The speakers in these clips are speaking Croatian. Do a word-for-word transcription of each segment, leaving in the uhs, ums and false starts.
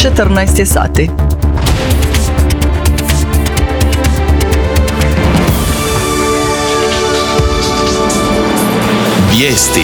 četrnaest je sati. Vijesti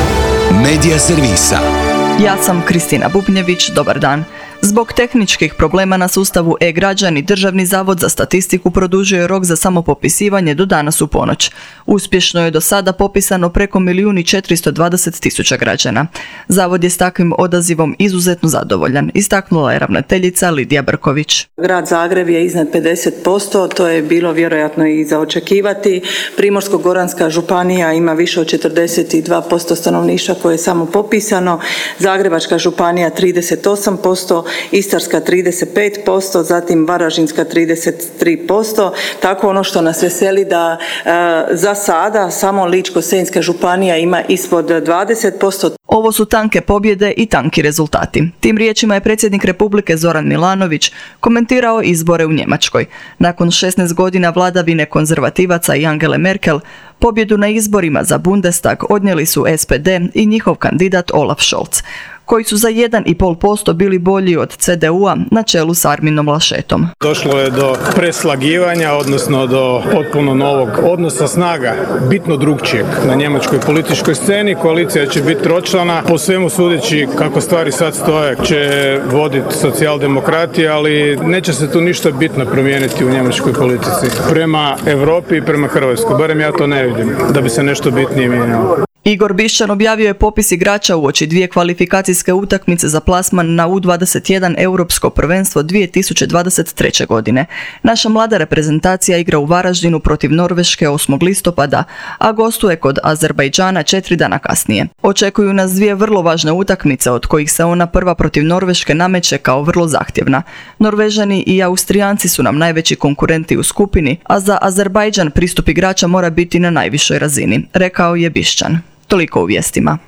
Medija servisa. Ja sam Kristina Bubnjević, dobar dan. Zbog tehničkih problema na sustavu e-građani, Državni zavod za statistiku produžio je rok za samopopisivanje do danas u ponoć. Uspješno je do sada popisano preko milijun i četiristo dvadeset tisuća građana. Zavod je s takvim odazivom izuzetno zadovoljan, istaknula je ravnateljica Lidija Brković. Grad Zagreb je iznad pedeset posto, to je bilo vjerojatno i za očekivati. Primorsko-goranska županija ima više od četrdeset dva posto stanovništva koje je samo popisano. Zagrebačka županija trideset osam posto, Istarska trideset pet posto, zatim Varaždinska trideset tri posto. Tako ono što nas veseli da e, za sada samo Ličko-senjska županija ima ispod dvadeset posto. Ovo su tanke pobjede i tanki rezultati. Tim riječima je predsjednik Republike Zoran Milanović komentirao izbore u Njemačkoj. Nakon šesnaest godina vladavine konzervativaca i Angele Merkel, pobjedu na izborima za Bundestag odnijeli su S P D i njihov kandidat Olaf Scholz, koji su za jedan i pol posto bili bolji od C D U-a na čelu s Arminom Laschetom. Došlo je do preslagivanja, odnosno do potpuno novog odnosa snaga, bitno drugčijeg na njemačkoj političkoj sceni. Koalicija će biti tročlana, po svemu sudeći kako stvari sad stoje će voditi socijaldemokrati, ali neće se tu ništa bitno promijeniti u njemačkoj politici. Prema Europi i prema Hrvatskoj, barem ja to ne vidim, da bi se nešto bitnije mijenjalo. Igor Bišćan objavio je popis igrača uoči dvije kvalifikacijske utakmice za plasman na U dvadeset jedan Europsko prvenstvo dvije tisuće dvadeset treće. godine. Naša mlada reprezentacija igra u Varaždinu protiv Norveške osmog listopada, a gostuje kod Azerbajdžana četiri dana kasnije. Očekuju nas dvije vrlo važne utakmice, od kojih se ona prva protiv Norveške nameće kao vrlo zahtjevna. Norvežani i Austrijanci su nam najveći konkurenti u skupini, a za Azerbajdžan pristup igrača mora biti na najvišoj razini, rekao je Bišćan. Toliko u vijestima.